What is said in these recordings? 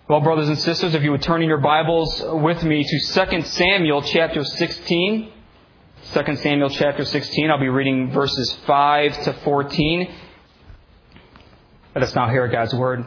Well, brothers and sisters, if you would turn in your Bibles with me to 2 Samuel chapter 16. 2 Samuel chapter 16, I'll be reading verses 5 to 14. Let us now hear God's word.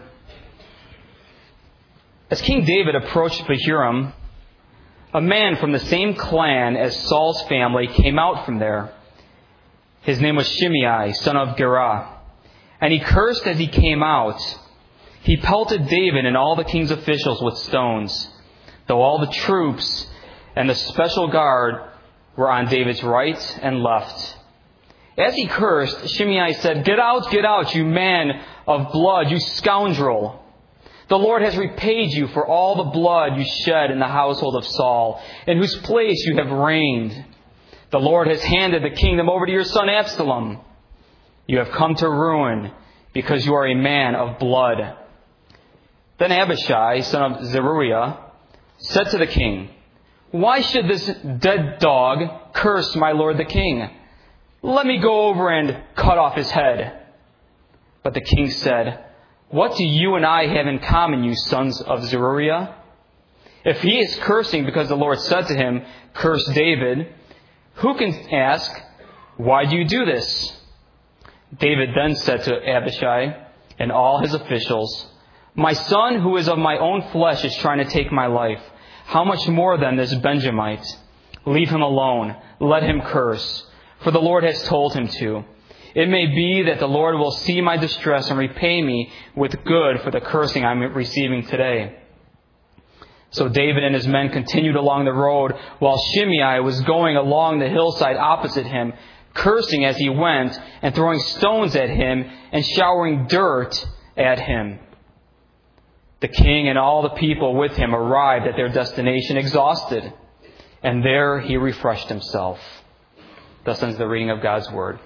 As King David approached Bahurim, a man from the same clan as Saul's family came out from there. His name was Shimei, son of Gerah. And he cursed as he came out. He pelted David and all the king's officials with stones, though all the troops and the special guard were on David's right and left. As he cursed, Shimei said, get out, you man of blood, you scoundrel. The Lord has repaid you for all the blood you shed in the household of Saul, in whose place you have reigned. The Lord has handed the kingdom over to your son Absalom. You have come to ruin because you are a man of blood. Then Abishai, son of Zeruiah, said to the king, why should this dead dog curse my lord the king? Let me go over and cut off his head. But the king said, what do you and I have in common, you sons of Zeruiah? If he is cursing because the Lord said to him, curse David, who can ask, why do you do this? David then said to Abishai and all his officials, my son who is of my own flesh is trying to take my life. How much more then this Benjamite? Leave him alone. Let him curse. For the Lord has told him to. It may be that the Lord will see my distress and repay me with good for the cursing I'm receiving today. So David and his men continued along the road while Shimei was going along the hillside opposite him, cursing as he went and throwing stones at him and showering dirt at him. The king and all the people with him arrived at their destination exhausted, and there he refreshed himself. Thus ends the reading of God's word.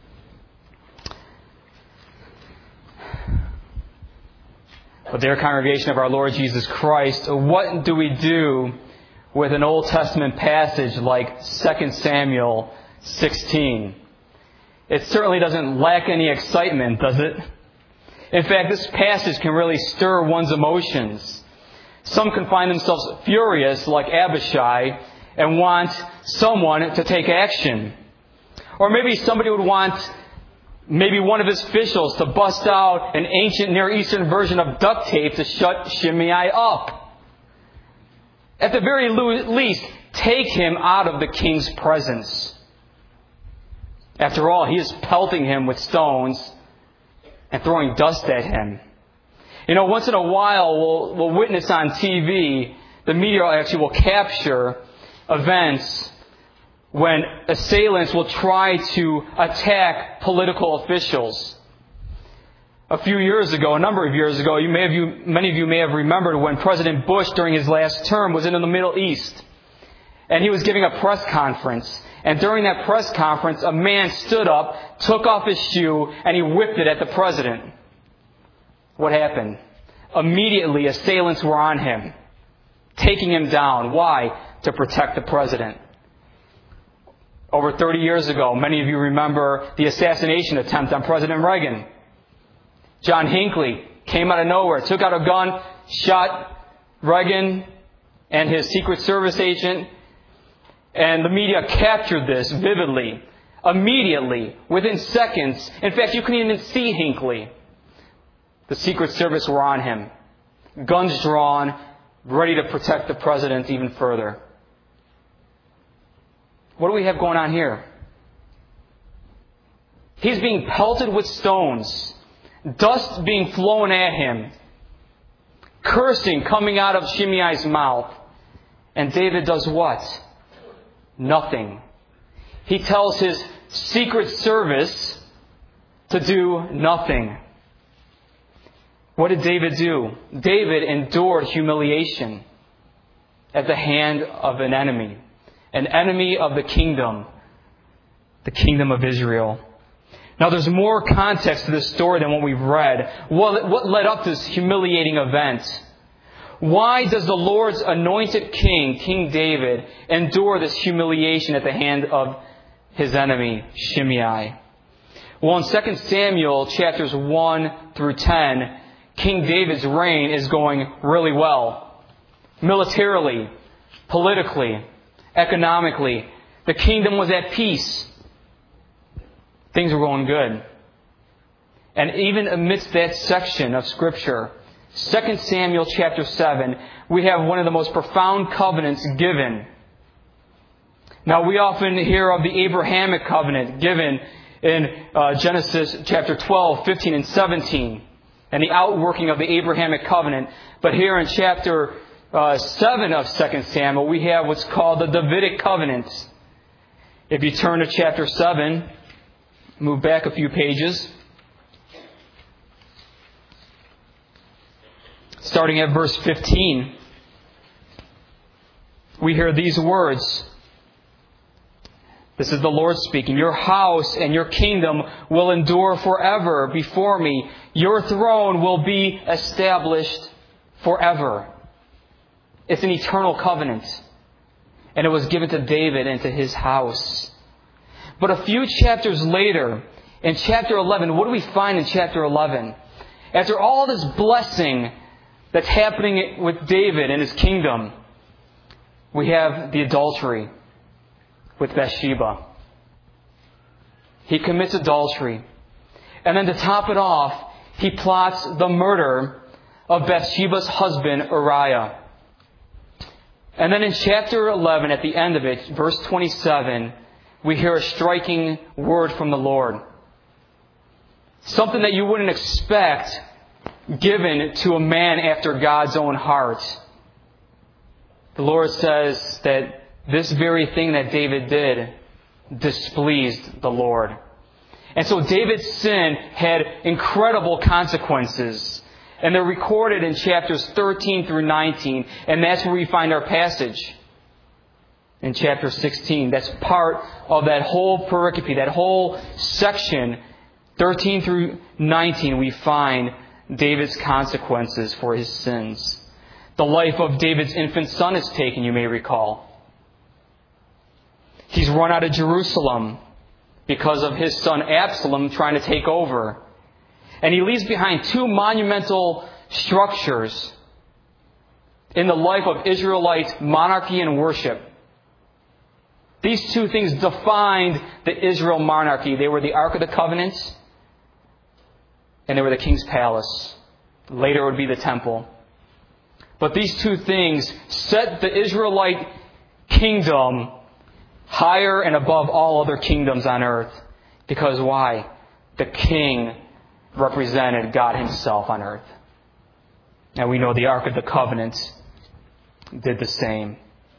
But dear congregation of our Lord Jesus Christ, what do we do with an Old Testament passage like 2 Samuel 16? It certainly doesn't lack any excitement, does it? In fact, this passage can really stir one's emotions. Some can find themselves furious like Abishai and want someone to take action. Or maybe somebody would want one of his officials to bust out an ancient Near Eastern version of duct tape to shut Shimei up. At the very least, take him out of the king's presence. After all, he is pelting him with stones and throwing dust at him. You know, once in a while we'll witness on TV, the media actually will capture events when assailants will try to attack political officials. A number of years ago, many of you may have remembered when President Bush during his last term was in the Middle East. And he was giving a press conference. And during that press conference, a man stood up, took off his shoe, and he whipped it at the president. What happened? Immediately, assailants were on him, taking him down. Why? To protect the president. Over 30 years ago, many of you remember the assassination attempt on President Reagan. John Hinckley came out of nowhere, took out a gun, shot Reagan and his Secret Service agent. And the media captured this vividly, immediately, within seconds. In fact, you couldn't even see Hinckley. The Secret Service were on him, guns drawn, ready to protect the president even further. What do we have going on here? He's being pelted with stones, dust being flown at him, cursing coming out of Shimei's mouth. And David does what? Nothing. He tells his Secret Service to do nothing. What did David do? David endured humiliation at the hand of an enemy of the kingdom of Israel. Now there's more context to this story than what we've read. What led up to this humiliating event? Why does the Lord's anointed king, King David, endure this humiliation at the hand of his enemy, Shimei? Well, in 2 Samuel chapters 1 through 10, King David's reign is going really well. Militarily, politically, economically, the kingdom was at peace. Things were going good. And even amidst that section of Scripture, 2 Samuel chapter 7, we have one of the most profound covenants given. Now, we often hear of the Abrahamic covenant given in Genesis chapter 12, 15, and 17, and the outworking of the Abrahamic covenant. But here in chapter 7 of 2 Samuel, we have what's called the Davidic covenant. If you turn to chapter 7, move back a few pages, starting at verse 15, we hear these words. This is the Lord speaking. Your house and your kingdom will endure forever before me. Your throne will be established forever. It's an eternal covenant. And it was given to David and to his house. But a few chapters later, in chapter 11, what do we find in chapter 11? After all this blessing that's happening with David and his kingdom, we have the adultery with Bathsheba. He commits adultery. And then to top it off, he plots the murder of Bathsheba's husband, Uriah. And then in chapter 11, at the end of it, verse 27, we hear a striking word from the Lord. Something that you wouldn't expect given to a man after God's own heart. The Lord says that this very thing that David did displeased the Lord. And so David's sin had incredible consequences. And they're recorded in chapters 13 through 19. And that's where we find our passage. In chapter 16. That's part of that whole pericope, that whole section, 13 through 19, we find David's consequences for his sins. The life of David's infant son is taken, you may recall. He's run out of Jerusalem because of his son Absalom trying to take over. And he leaves behind two monumental structures in the life of Israelite monarchy and worship. These two things defined the Israel monarchy. They were the Ark of the Covenant, and they were the king's palace. Later it would be the temple. But these two things set the Israelite kingdom higher and above all other kingdoms on earth. Because why? The king represented God himself on earth. And we know the Ark of the Covenant did the same.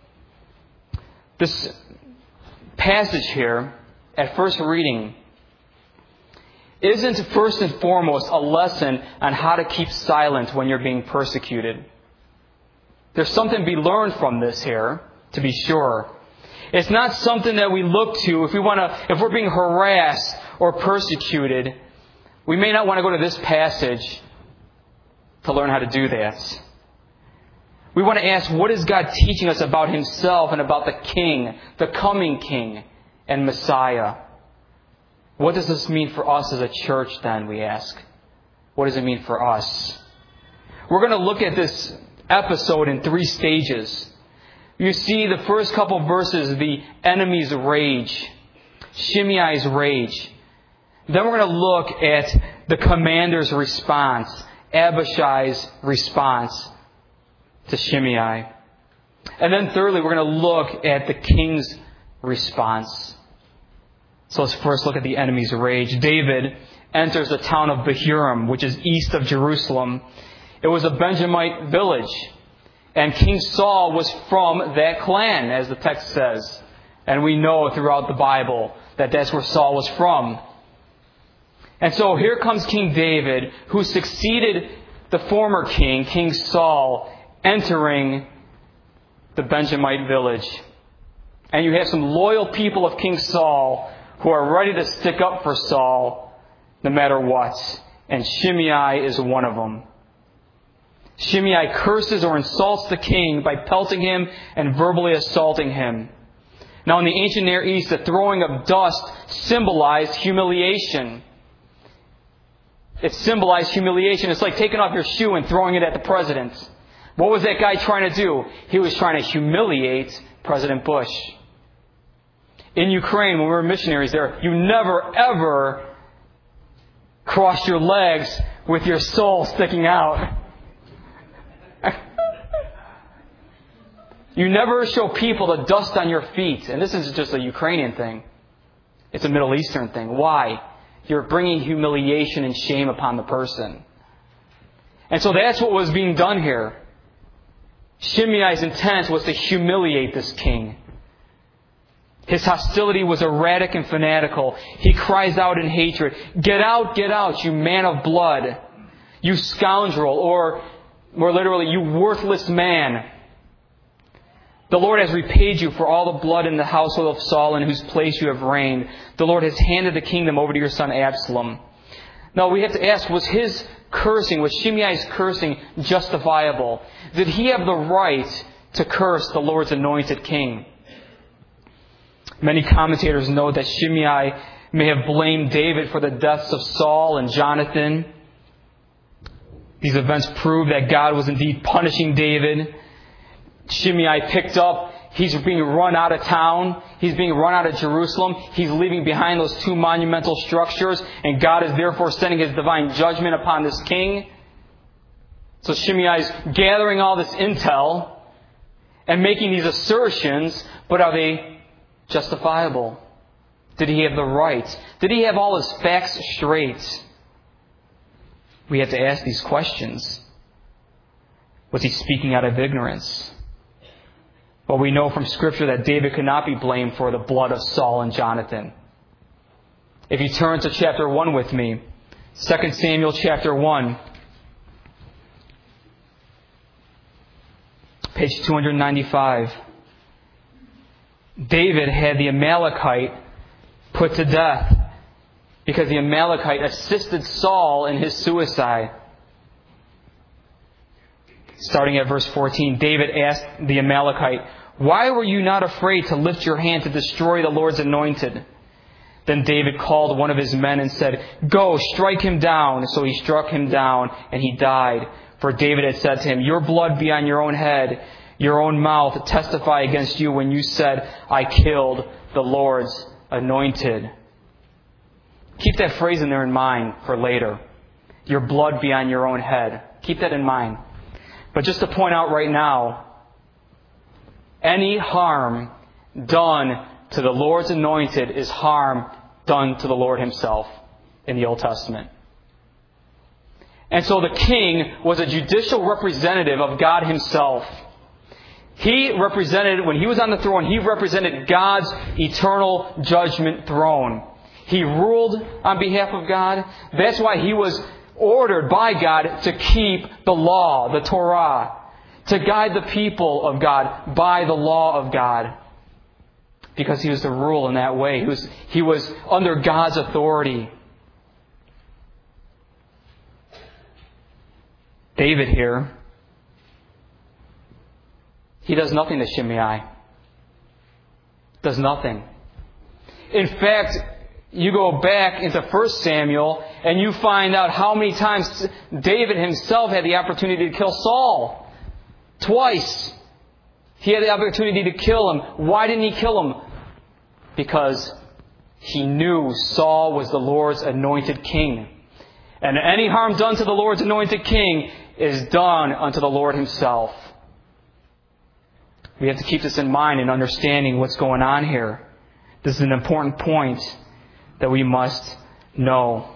This passage here, at first reading, isn't first and foremost a lesson on how to keep silent when you're being persecuted. There's something to be learned from this here, to be sure. It's not something that we look to if we're being harassed or persecuted. We may not want to go to this passage to learn how to do that. We want to ask, what is God teaching us about himself and about the King, the coming King and Messiah? What does this mean for us as a church then, we ask? What does it mean for us? We're going to look at this episode in 3 stages. You see the first couple verses, the enemy's rage, Shimei's rage. Then we're going to look at the commander's response, Abishai's response to Shimei. And then thirdly, we're going to look at the king's response. So let's first look at the enemy's rage. David enters the town of Bahurim, which is east of Jerusalem. It was a Benjamite village. And King Saul was from that clan, as the text says. And we know throughout the Bible that that's where Saul was from. And so here comes King David, who succeeded the former king, King Saul, entering the Benjamite village. And you have some loyal people of King Saul who are ready to stick up for Saul no matter what. And Shimei is one of them. Shimei curses or insults the king by pelting him and verbally assaulting him. Now in the ancient Near East, the throwing of dust symbolized humiliation. It symbolized humiliation. It's like taking off your shoe and throwing it at the president. What was that guy trying to do? He was trying to humiliate President Bush. In Ukraine, when we were missionaries there, you never, ever crossed your legs with your soul sticking out. You never show people the dust on your feet. And this isn't just a Ukrainian thing. It's a Middle Eastern thing. Why? You're bringing humiliation and shame upon the person. And so that's what was being done here. Shimei's intent was to humiliate this king. His hostility was erratic and fanatical. He cries out in hatred, get out, you man of blood, you scoundrel, or more literally, you worthless man. The Lord has repaid you for all the blood in the household of Saul in whose place you have reigned. The Lord has handed the kingdom over to your son Absalom. Now we have to ask, was Shimei's cursing justifiable? Did he have the right to curse the Lord's anointed king? Many commentators note that Shimei may have blamed David for the deaths of Saul and Jonathan. These events prove that God was indeed punishing David. Shimei picked up, he's being run out of town. He's being run out of Jerusalem. He's leaving behind those two monumental structures. And God is therefore sending His divine judgment upon this king. So Shimei's gathering all this intel and making these assertions. But are they justifiable? Did he have the right? Did he have all his facts straight? We have to ask these questions. Was he speaking out of ignorance? Well, we know from Scripture that David could not be blamed for the blood of Saul and Jonathan. If you turn to chapter 1 with me, 2 Samuel chapter 1, page 295. David had the Amalekite put to death because the Amalekite assisted Saul in his suicide. Starting at verse 14, David asked the Amalekite, "Why were you not afraid to lift your hand to destroy the Lord's anointed?" Then David called one of his men and said, "Go, strike him down." So he struck him down, and he died. For David had said to him, "Your blood be on your own head, your own mouth testify against you when you said, 'I killed the Lord's anointed.'" Keep that phrase in there in mind for later. Your blood be on your own head. Keep that in mind. But just to point out right now, any harm done to the Lord's anointed is harm done to the Lord Himself in the Old Testament. And so the king was a judicial representative of God Himself. He represented, when he was on the throne, he represented God's eternal judgment throne. He ruled on behalf of God. That's why he was ordered by God to keep the law, the Torah, to guide the people of God by the law of God. Because he was to rule in that way. He was under God's authority. David here, he does nothing to Shimei. Does nothing. In fact, you go back into 1 Samuel and you find out how many times David himself had the opportunity to kill Saul. Twice. He had the opportunity to kill him. Why didn't he kill him? Because he knew Saul was the Lord's anointed king. And any harm done to the Lord's anointed king is done unto the Lord Himself. We have to keep this in mind in understanding what's going on here. This is an important point that we must know.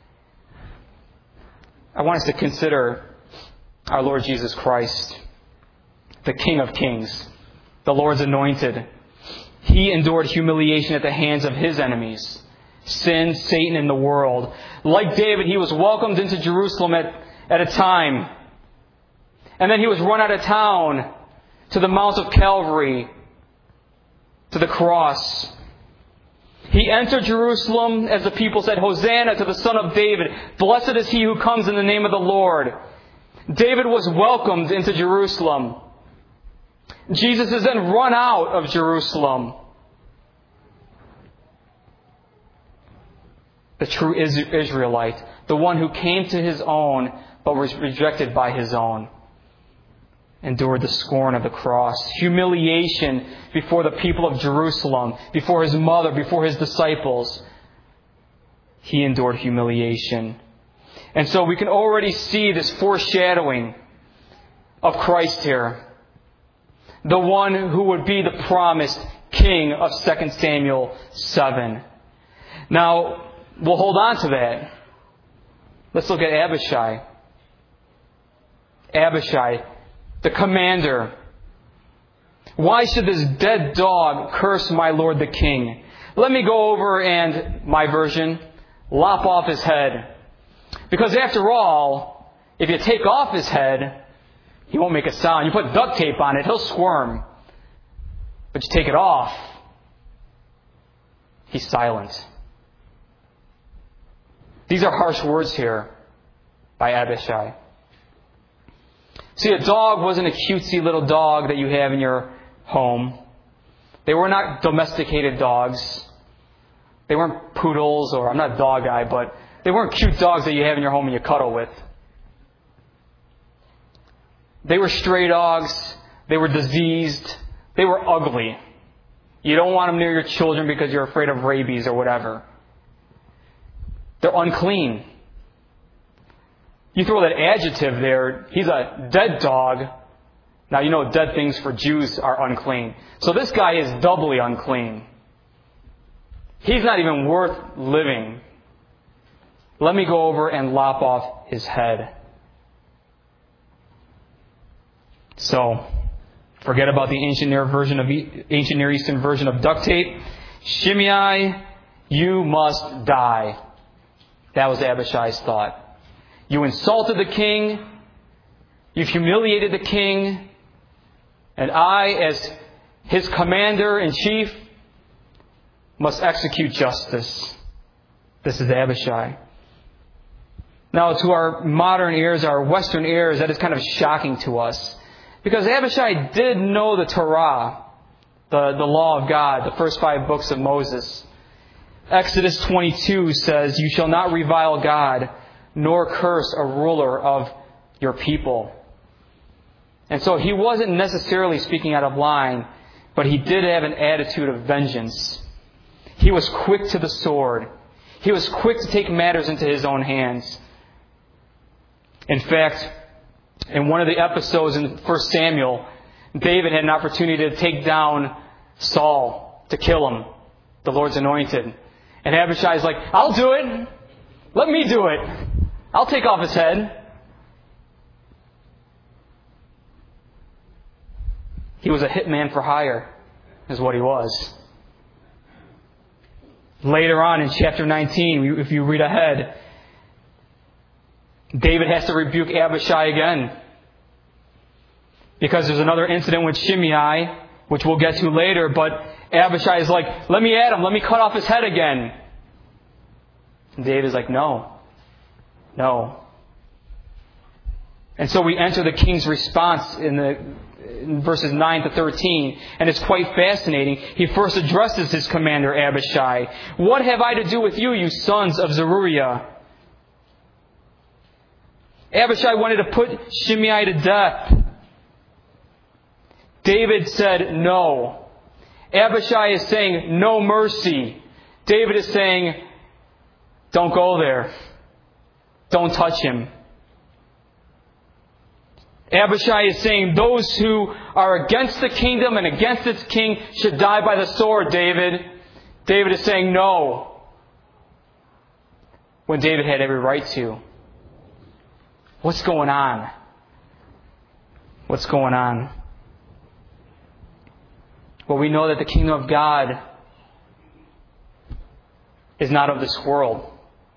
I want us to consider our Lord Jesus Christ, the King of Kings, the Lord's anointed. He endured humiliation at the hands of His enemies, sin, Satan, and the world. Like David, He was welcomed into Jerusalem at a time. And then He was run out of town to the Mount of Calvary, to the cross. He entered Jerusalem as the people said, "Hosanna to the Son of David. Blessed is He who comes in the name of the Lord." David was welcomed into Jerusalem. Jesus is then run out of Jerusalem. The true Israelite, the one who came to his own but was rejected by his own, endured the scorn of the cross, humiliation before the people of Jerusalem, before his mother, before his disciples. He endured humiliation. And so we can already see this foreshadowing of Christ here. The one who would be the promised king of 2 Samuel 7. Now, we'll hold on to that. Let's look at Abishai. Abishai, the commander. Why should this dead dog curse my lord the king? Let me go over and, my version, lop off his head. Because after all, if you take off his head, he won't make a sound. You put duct tape on it, he'll squirm. But you take it off, he's silent. These are harsh words here by Abishai. See, a dog wasn't a cutesy little dog that you have in your home. They were not domesticated dogs. They weren't poodles, or I'm not a dog guy, but they weren't cute dogs that you have in your home and you cuddle with. They were stray dogs. They were diseased. They were ugly. You don't want them near your children because you're afraid of rabies or whatever. They're unclean. You throw that adjective there, he's a dead dog. Now, you know dead things for Jews are unclean. So this guy is doubly unclean. He's not even worth living. Let me go over and lop off his head. So, forget about the ancient Near Eastern version of duct tape. Shimei, you must die. That was Abishai's thought. You insulted the king. You've humiliated the king. And I, as his commander-in-chief, must execute justice. This is Abishai. Now, to our modern ears, our Western ears, that is kind of shocking to us. Because Abishai did know the Torah, the law of God, the first 5 books of Moses. Exodus 22 says, "You shall not revile God, nor curse a ruler of your people." And so he wasn't necessarily speaking out of line, but he did have an attitude of vengeance. He was quick to the sword. He was quick to take matters into his own hands. In fact, in one of the episodes in 1 Samuel, David had an opportunity to take down Saul, to kill him, the Lord's anointed. And Abishai's like, "I'll do it. Let me do it. I'll take off his head." He was a hitman for hire, is what he was. Later on in chapter 19, if you read ahead, David has to rebuke Abishai again. Because there's another incident with Shimei, which we'll get to later, but Abishai is like, "Let me at him, let me cut off his head again." And David is like, No. And so we enter the king's response in verses 9 to 13, and it's quite fascinating. He first addresses his commander, Abishai. "What have I to do with you, you sons of Zeruiah?" Abishai wanted to put Shimei to death. David said no. Abishai is saying no mercy. David is saying, don't go there. Don't touch him. Abishai is saying those who are against the kingdom and against its king should die by the sword, David. David is saying no, when David had every right to. What's going on? What's going on? Well, we know that the kingdom of God is not of this world.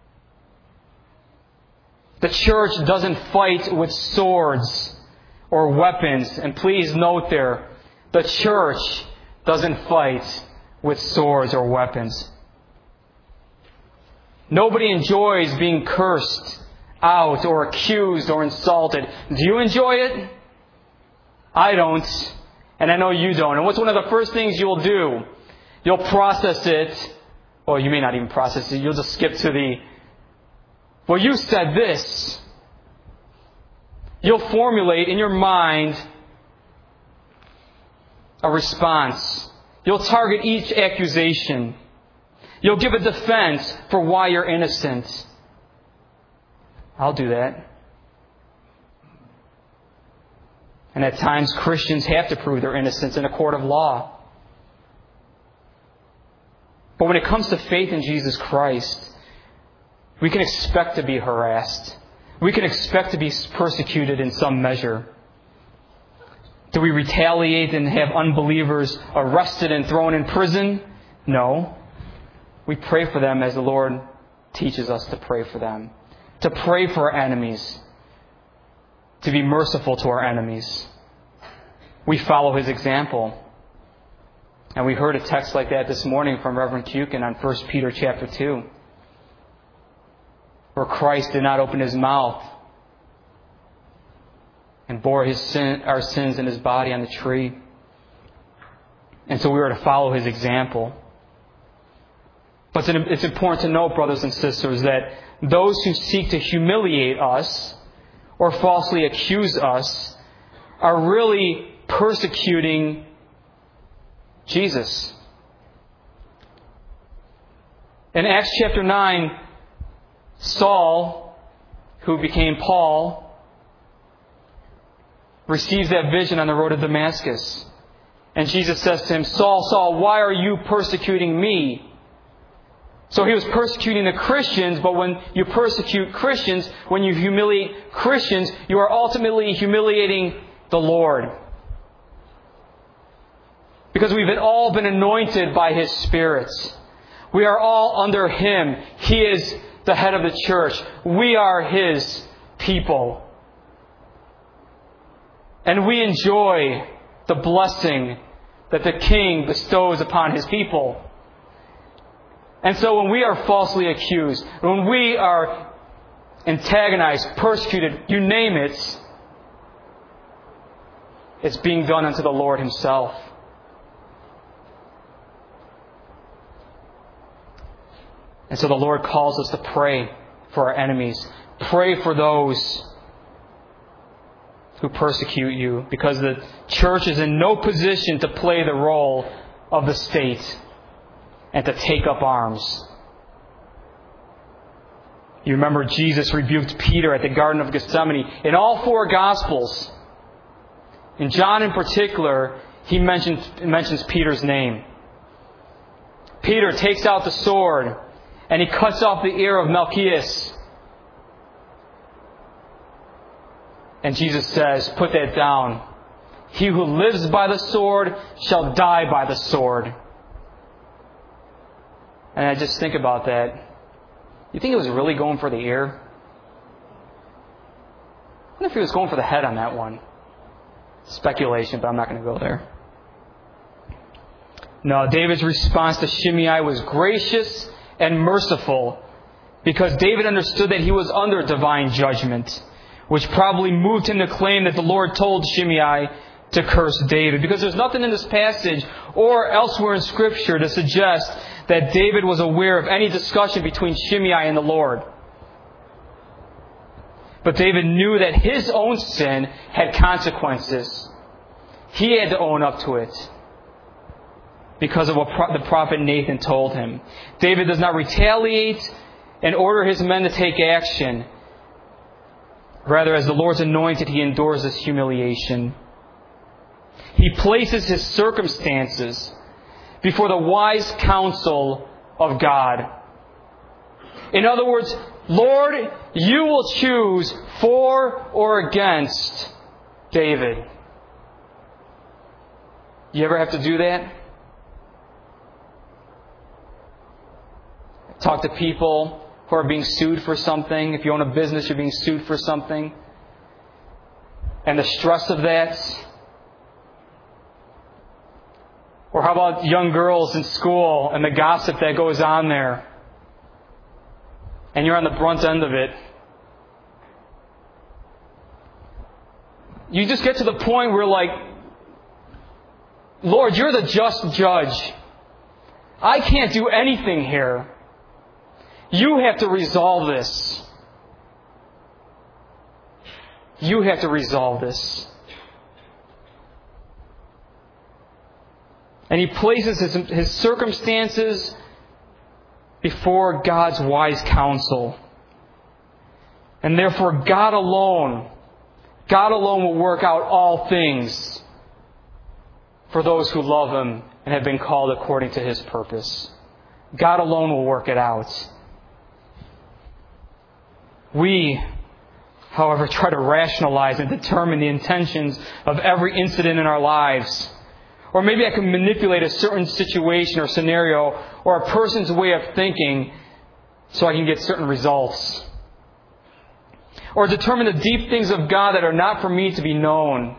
The church doesn't fight with swords or weapons. And please note there, the church doesn't fight with swords or weapons. Nobody enjoys being cursed out or accused or insulted. Do you enjoy it? I don't. And I know you don't. And what's one of the first things you'll do? You'll process it. Well, you may not even process it. You'll just skip to well, you said this. You'll formulate in your mind a response. You'll target each accusation. You'll give a defense for why you're innocent. I'll do that. And at times, Christians have to prove their innocence in a court of law. But when it comes to faith in Jesus Christ, we can expect to be harassed. We can expect to be persecuted in some measure. Do we retaliate and have unbelievers arrested and thrown in prison? No. We pray for them as the Lord teaches us to pray for them. To pray for our enemies. To be merciful to our enemies. We follow His example. And we heard a text like that this morning from Reverend Kukin on 1 Peter chapter 2. Where Christ did not open His mouth and bore our sins in His body on the tree. And so we are to follow His example. But it's important to note, brothers and sisters, that those who seek to humiliate us or falsely accuse us are really persecuting Jesus. In Acts chapter 9, Saul, who became Paul, receives that vision on the road to Damascus. And Jesus says to him, Saul, Saul, why are you persecuting me? So he was persecuting the Christians, but when you persecute Christians, when you humiliate Christians, you are ultimately humiliating the Lord. Because we've all been anointed by His Spirit. We are all under Him. He is the head of the church. We are His people. And we enjoy the blessing that the King bestows upon His people. And so when we are falsely accused, when we are antagonized, persecuted, you name it, it's being done unto the Lord Himself. And so the Lord calls us to pray for our enemies. Pray for those who persecute you, because the church is in no position to play the role of the state and to take up arms. You remember Jesus rebuked Peter at the Garden of Gethsemane. In all four Gospels, in John in particular, he mentions Peter's name. Peter takes out the sword and he cuts off the ear of Malchus. And Jesus says, put that down. He who lives by the sword shall die by the sword. And I just think about that. You think he was really going for the ear? I wonder if he was going for the head on that one. Speculation, but I'm not going to go there. No, David's response to Shimei was gracious and merciful, because David understood that he was under divine judgment, which probably moved him to claim that the Lord told Shimei to curse David. Because there's nothing in this passage or elsewhere in Scripture to suggest that David was aware of any discussion between Shimei and the Lord. But David knew that his own sin had consequences. He had to own up to it because of what the prophet Nathan told him. David does not retaliate and order his men to take action. Rather, as the Lord's anointed, he endures this humiliation. He places his circumstances before the wise counsel of God. In other words, Lord, you will choose for or against David. You ever have to do that? Talk to people who are being sued for something. If you own a business, you're being sued for something. And the stress of that. Or how about young girls in school and the gossip that goes on there? And you're on the brunt end of it. You just get to the point where like, Lord, you're the just judge. I can't do anything here. You have to resolve this. You have to resolve this. And he places his circumstances before God's wise counsel. And therefore, God alone will work out all things for those who love Him and have been called according to His purpose. God alone will work it out. We, however, try to rationalize and determine the intentions of every incident in our lives. Or maybe I can manipulate a certain situation or scenario or a person's way of thinking so I can get certain results. Or determine the deep things of God that are not for me to be known.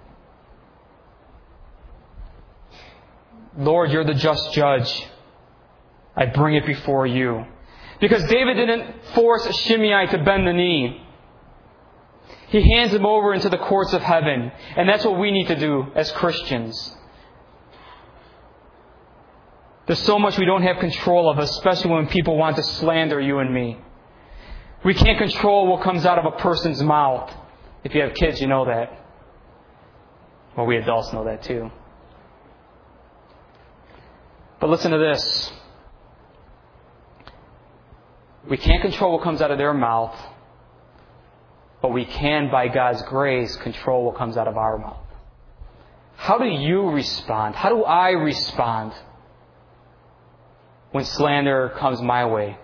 Lord, You're the just judge. I bring it before You. Because David didn't force Shimei to bend the knee. He hands him over into the courts of heaven. And that's what we need to do as Christians. There's so much we don't have control of, especially when people want to slander you and me. We can't control what comes out of a person's mouth. If you have kids, you know that. Well, we adults know that too. But listen to this. We can't control what comes out of their mouth, but we can, by God's grace, control what comes out of our mouth. How do you respond? How do I respond when slander comes my way?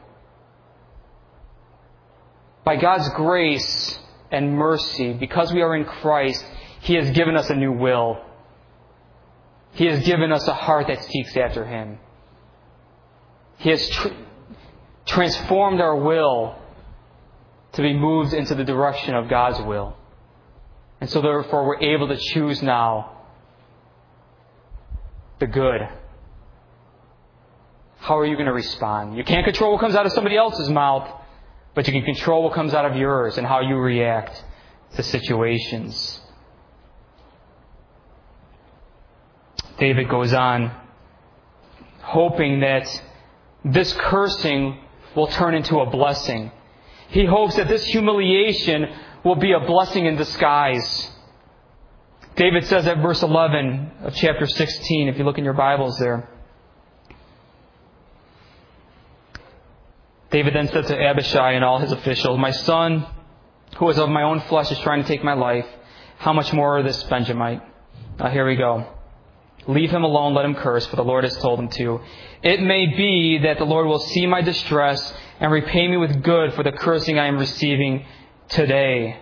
By God's grace and mercy, because we are in Christ, He has given us a new will. He has given us a heart that seeks after Him. He has transformed our will to be moved into the direction of God's will. And so therefore we're able to choose now the good. How are you going to respond? You can't control what comes out of somebody else's mouth, but you can control what comes out of yours and how you react to situations. David goes on, hoping that this cursing will turn into a blessing. He hopes that this humiliation will be a blessing in disguise. David says at verse 11 of chapter 16, if you look in your Bibles there, David then said to Abishai and all his officials, "My son, who is of my own flesh, is trying to take my life. How much more this Benjamite?" Now here we go. "Leave him alone, let him curse, for the Lord has told him to. It may be that the Lord will see my distress and repay me with good for the cursing I am receiving today."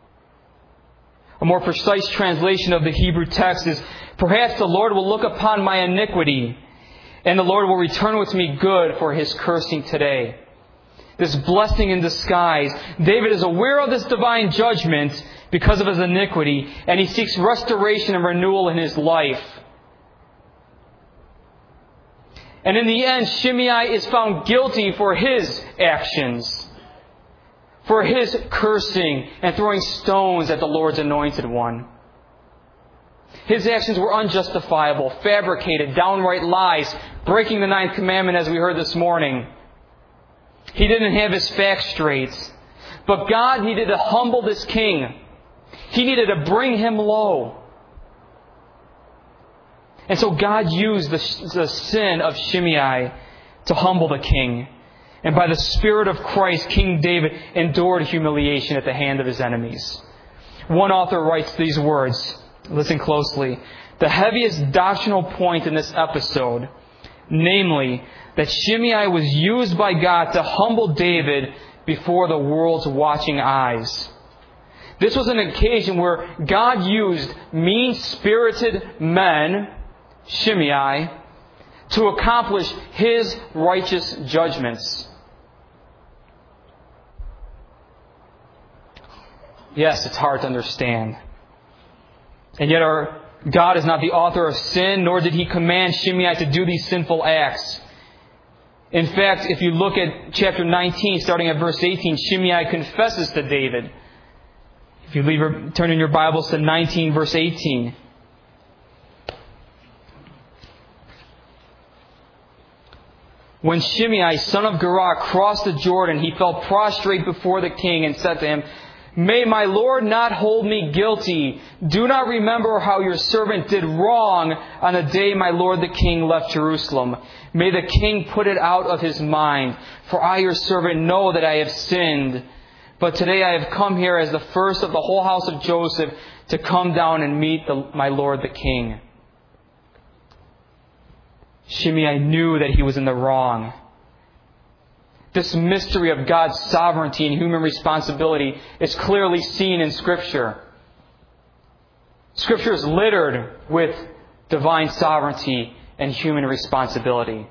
A more precise translation of the Hebrew text is, "Perhaps the Lord will look upon my iniquity, and the Lord will return with me good for His cursing today." This blessing in disguise. David is aware of this divine judgment because of his iniquity, and he seeks restoration and renewal in his life. And in the end, Shimei is found guilty for his actions, for his cursing and throwing stones at the Lord's anointed one. His actions were unjustifiable, fabricated, downright lies, breaking the 9th commandment as we heard this morning. He didn't have his facts straight. But God needed to humble this king. He needed to bring him low. And so God used the sin of Shimei to humble the king. And by the Spirit of Christ, King David endured humiliation at the hand of his enemies. One author writes these words. Listen closely. The heaviest doctrinal point in this episode, namely, that Shimei was used by God to humble David before the world's watching eyes. This was an occasion where God used mean-spirited men, Shimei, to accomplish His righteous judgments. Yes, it's hard to understand. And yet our God is not the author of sin, nor did He command Shimei to do these sinful acts. In fact, if you look at chapter 19, starting at verse 18, Shimei confesses to David. If you turn in your Bibles to 19, verse 18. When Shimei, son of Gera, crossed the Jordan, he fell prostrate before the king and said to him, May my Lord not hold me guilty. Do not remember how your servant did wrong on the day my Lord the king left Jerusalem. May the king put it out of his mind. For I, your servant, know that I have sinned. But today I have come here as the first of the whole house of Joseph to come down and meet my Lord the king. Shimei knew that he was in the wrong. This mystery of God's sovereignty and human responsibility is clearly seen in Scripture. Scripture is littered with divine sovereignty and human responsibility.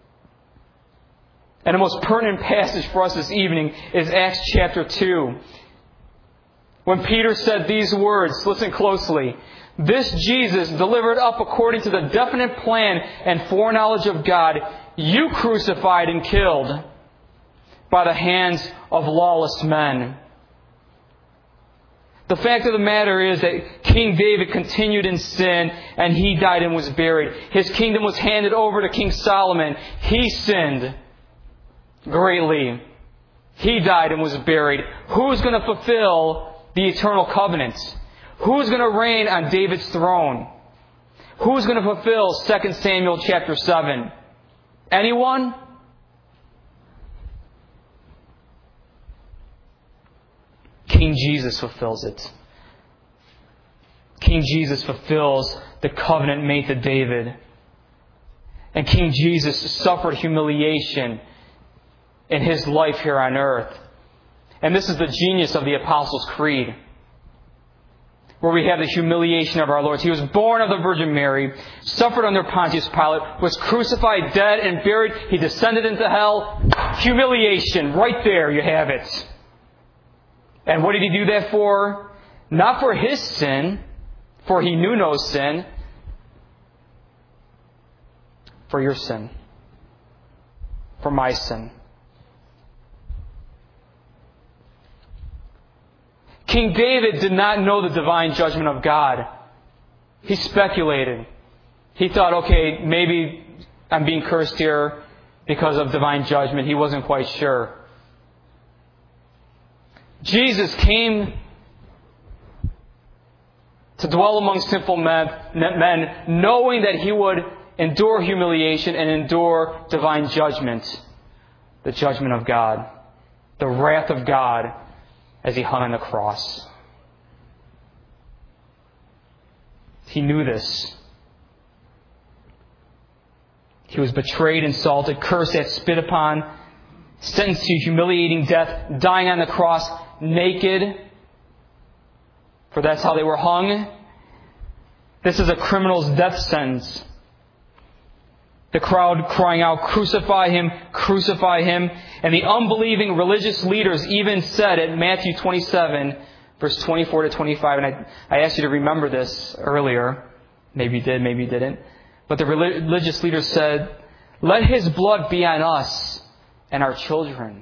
And the most pertinent passage for us this evening is Acts chapter 2. When Peter said these words, listen closely. This Jesus, delivered up according to the definite plan and foreknowledge of God, you crucified and killed by the hands of lawless men. The fact of the matter is that King David continued in sin and he died and was buried. His kingdom was handed over to King Solomon. He sinned greatly. He died and was buried. Who's going to fulfill the eternal covenant? Who's going to reign on David's throne? Who's going to fulfill 2 Samuel chapter 7? Anyone? King Jesus fulfills it. King Jesus fulfills the covenant made to David. And King Jesus suffered humiliation in His life here on earth. And this is the genius of the Apostles' Creed, where we have the humiliation of our Lord. He was born of the Virgin Mary, suffered under Pontius Pilate, was crucified, dead, and buried. He descended into hell. Humiliation. Right there, you have it. And what did He do that for? Not for His sin, for He knew no sin. For your sin. For my sin. King David did not know the divine judgment of God. He speculated. He thought, okay, maybe I'm being cursed here because of divine judgment. He wasn't quite sure. Jesus came to dwell among sinful men, knowing that He would endure humiliation and endure divine judgment. The judgment of God. The wrath of God as He hung on the cross. He knew this. He was betrayed, insulted, cursed at, spit upon, sentenced to humiliating death, dying on the cross naked, for that's how they were hung. This is a criminal's death sentence. The crowd crying out, "Crucify Him, crucify Him." And the unbelieving religious leaders even said at Matthew 27, verse 24 to 25, and I asked you to remember this earlier. Maybe you did, maybe you didn't. But the religious leaders said, "Let His blood be on us and our children."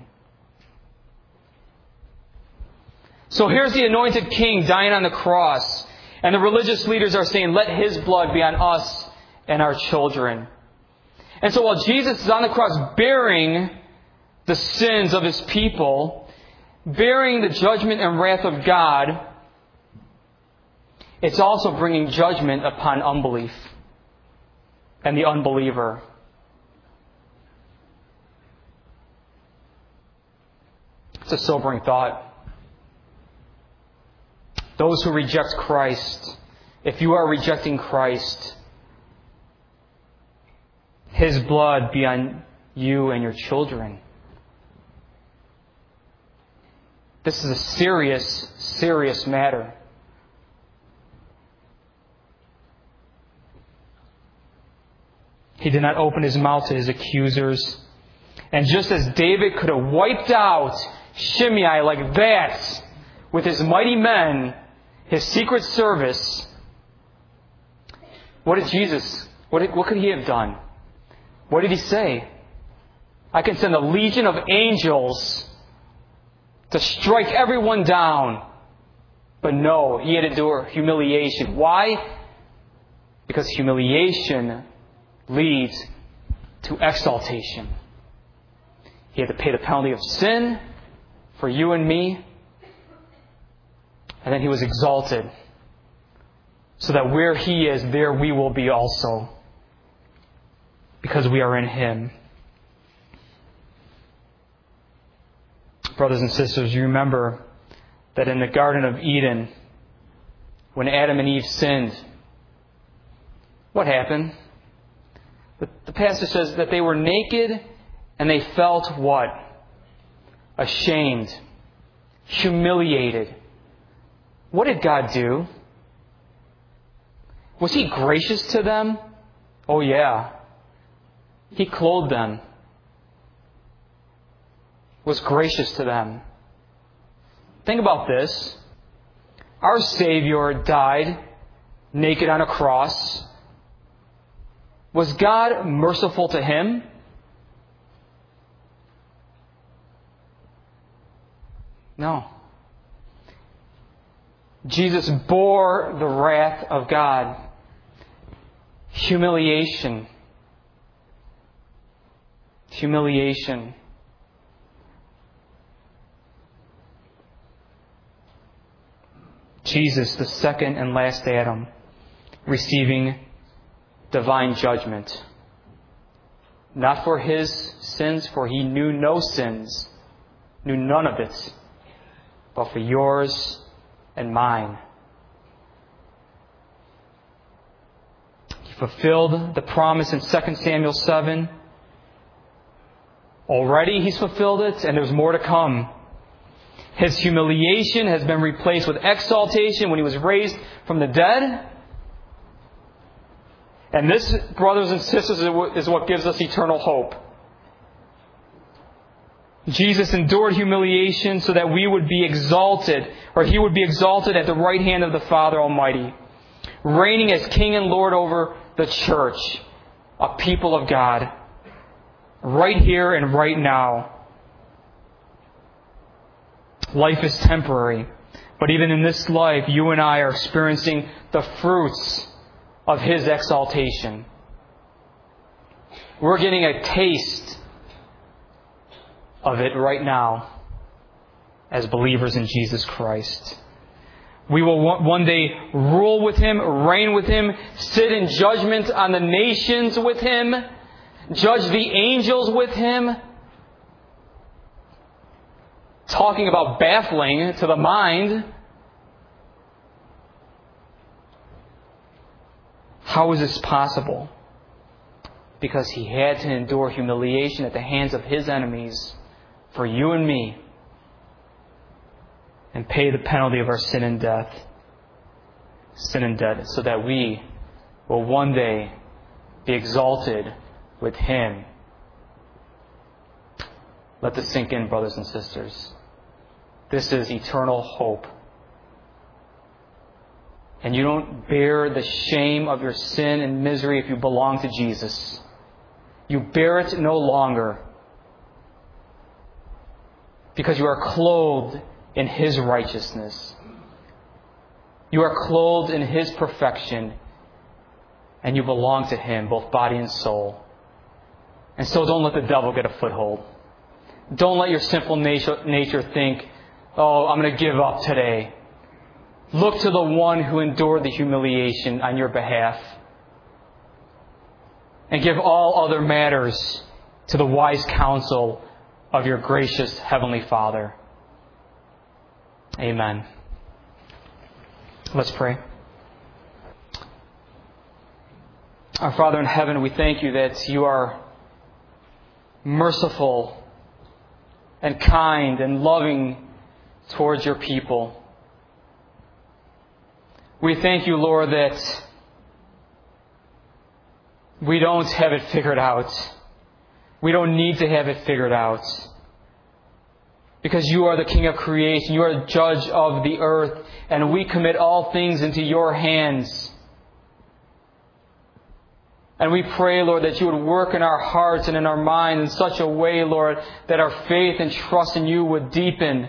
So here's the anointed King dying on the cross. And the religious leaders are saying, "Let His blood be on us and our children." And so while Jesus is on the cross bearing the sins of His people, bearing the judgment and wrath of God, it's also bringing judgment upon unbelief and the unbeliever. It's a sobering thought. Those who reject Christ, if you are rejecting Christ, His blood be on you and your children. This is a serious, serious matter. He did not open His mouth to His accusers. And just as David could have wiped out Shimei like that with his mighty men, His secret service, what did Jesus, what could He have done? What did He say? I can send a legion of angels to strike everyone down. But no, He had to endure humiliation. Why? Because humiliation leads to exaltation. He had to pay the penalty of sin for you and me. And then He was exalted, so that where He is, there we will be also, because we are in Him. Brothers and sisters, you remember that in the Garden of Eden, when Adam and Eve sinned, what happened? The passage says that they were naked and they felt what? Ashamed, humiliated. What did God do? Was He gracious to them? Oh yeah. He clothed them. Was gracious to them. Think about this. Our Savior died naked on a cross. Was God merciful to Him? No. Jesus bore the wrath of God. Humiliation. Humiliation. Jesus, the second and last Adam, receiving divine judgment. Not for His sins, for He knew no sins, knew none of it, but for yours and mine. He fulfilled the promise in 2 Samuel 7. Already He's fulfilled it, and there's more to come. His humiliation has been replaced with exaltation when He was raised from the dead. And this, brothers and sisters, is what gives us eternal hope. Jesus endured humiliation so that we would be exalted, or He would be exalted at the right hand of the Father Almighty, reigning as King and Lord over the church, a people of God, right here and right now. Life is temporary, but even in this life, you and I are experiencing the fruits of His exaltation. We're getting a taste of it right now as believers in Jesus Christ. We will one day rule with Him, reign with Him, sit in judgment on the nations with Him, judge the angels with Him. Talking about baffling to the mind. How is this possible? Because He had to endure humiliation at the hands of His enemies for you and me, and pay the penalty of our sin and death. Sin and death, so that we will one day be exalted with Him. Let this sink in, brothers and sisters. This is eternal hope. And you don't bear the shame of your sin and misery if you belong to Jesus. You bear it no longer, because you are clothed in His righteousness. You are clothed in His perfection, and you belong to Him, both body and soul. And so don't let the devil get a foothold. Don't let your sinful nature think, oh, I'm going to give up today. Look to the one who endured the humiliation on your behalf. And give all other matters to the wise counsel of your gracious Heavenly Father. Amen. Let's pray. Our Father in heaven, we thank You that You are merciful and kind and loving towards Your people. We thank You, Lord, that we don't have it figured out. We don't need to have it figured out. Because You are the King of creation. You are the Judge of the earth. And we commit all things into Your hands. And we pray, Lord, that You would work in our hearts and in our minds in such a way, Lord, that our faith and trust in You would deepen.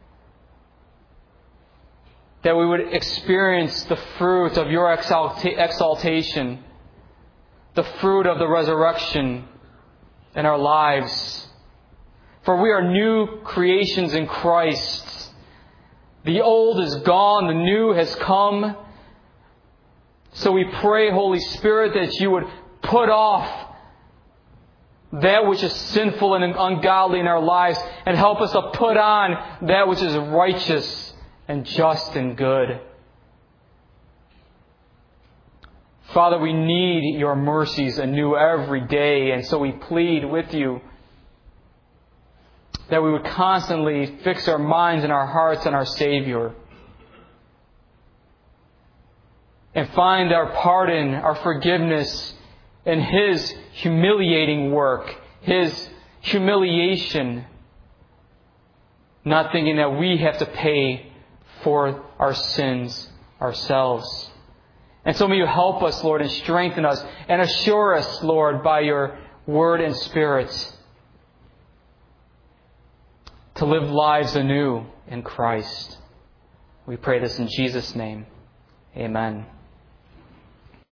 That we would experience the fruit of Your exaltation, the fruit of the resurrection in our lives. For we are new creations in Christ. The old is gone, the new has come. So we pray, Holy Spirit, that you would put off that which is sinful and ungodly in our lives and help us to put on that which is righteous and just and good. Father, we need your mercies anew every day, and so we plead with you that we would constantly fix our minds and our hearts on our Savior and find our pardon, our forgiveness in His humiliating work, His humiliation, not thinking that we have to pay for our sins ourselves. And so may you help us, Lord, and strengthen us and assure us, Lord, by your Word and Spirit to live lives anew in Christ. We pray this in Jesus' name. Amen.